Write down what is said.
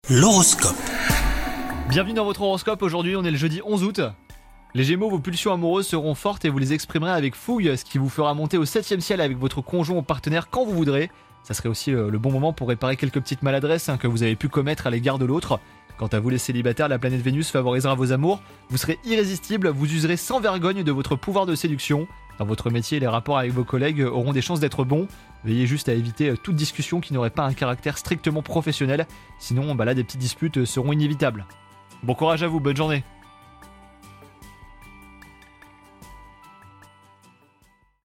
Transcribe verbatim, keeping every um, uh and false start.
L'horoscope. Bienvenue dans votre horoscope, aujourd'hui on est le jeudi onze août. Les Gémeaux, vos pulsions amoureuses seront fortes et vous les exprimerez avec fougue, ce qui vous fera monter au septième ciel avec votre conjoint ou partenaire quand vous voudrez. Ça serait aussi le bon moment pour réparer quelques petites maladresses hein, que vous avez pu commettre à l'égard de l'autre. Quant à vous les célibataires, la planète Vénus favorisera vos amours, vous serez irrésistibles, vous userez sans vergogne de votre pouvoir de séduction. Dans votre métier, les rapports avec vos collègues auront des chances d'être bons. Veillez juste à éviter toute discussion qui n'aurait pas un caractère strictement professionnel, sinon bah là, des petites disputes seront inévitables. Bon courage à vous, bonne journée.